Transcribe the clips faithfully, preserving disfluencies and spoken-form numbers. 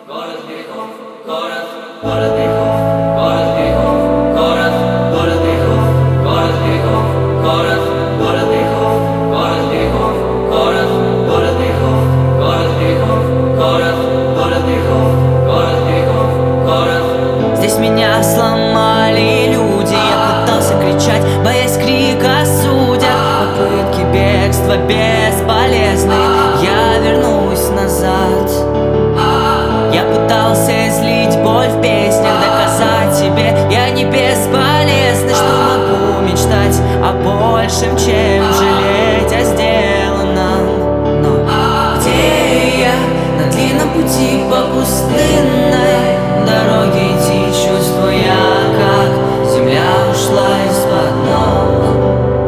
город грехов, город, город грехов, город грехов, город, город грехов, город грехов, город, город грехов, город грехов, город, город грехов, город грехов, город, город грехов, город грехов, город. Здесь меня сломали люди, я пытался кричать, боясь крика судят. Попытки бегства бесполезны, я вернусь назад. Я пытался излить боль в песнях, доказать себе, я не бесполезный, что могу мечтать о большем, чем жалеть о сделанном. Но где я? На длинном пути по пустынной дороге идти, чувствуя, как земля ушла из-под ног.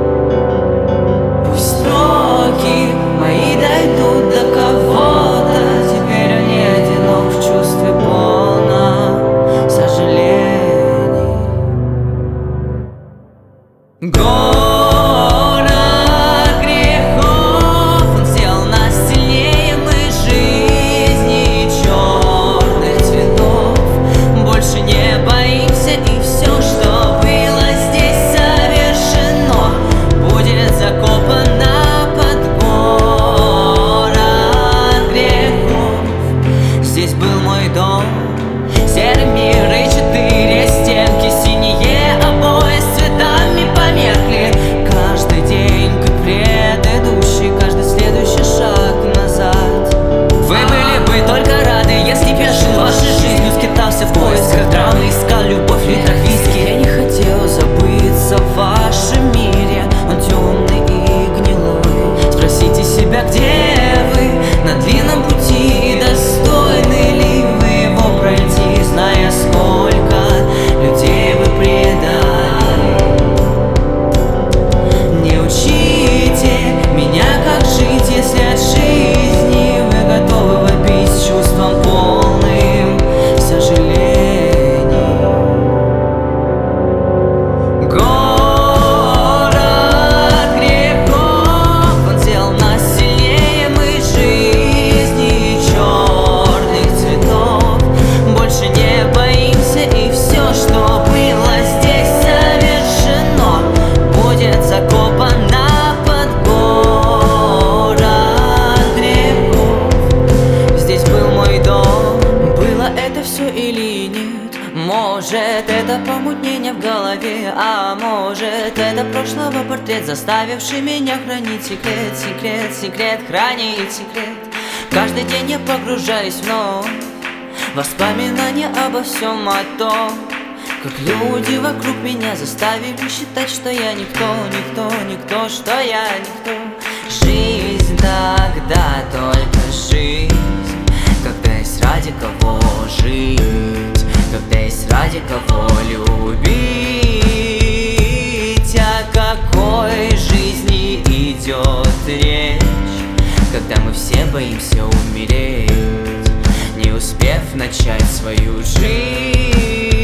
Пусть строки мои дойдут до кого-то, теперь он не одинок в чувстве полном сожалений. Город грехов, он сделал нас сильнее мы жизни и черных цветов. Больше не боимся, и все, что было здесь совершено, будет закопано под город грехов. Здесь был мой дом, серый мир и четыре стенки, синие обои с цветами померкли. Каждый день, как предыдущий, каждый следующий шаг назад. Вы были бы только рады, если б я жил вашей жизнью, скитался в поисках драмы, искал любовь в литрах виски. Я не хотел забыться в вашем мире, он темный и гнилой. Спросите себя, где вы на длинном пути, и достойны ли вы его пройти, зная, сколько людей вы предали. Не учите меня, как жить, если от жизни вы готовы вопить с чувством полным сожалений. Город грехов, он сделал нас сильнее мы жизни и черных цветов. Больше не боимся, и все, что было здесь совершено, будет закопано под город грехов. Здесь был мой дом. Было это все или нет? Может, это помутнение в голове, а может, это прошлого портрет, заставивший меня хранить секрет, секрет, секрет, хранить секрет. Каждый день я погружаюсь вновь в воспоминания обо всем о том, как люди вокруг меня заставили считать, что я никто, никто, никто, что я никто. Жизнь тогда только жизнь, когда есть ради кого жить, когда есть ради кого любить. О какой жизни идет речь, когда мы все боимся умереть, не успев начать свою жизнь?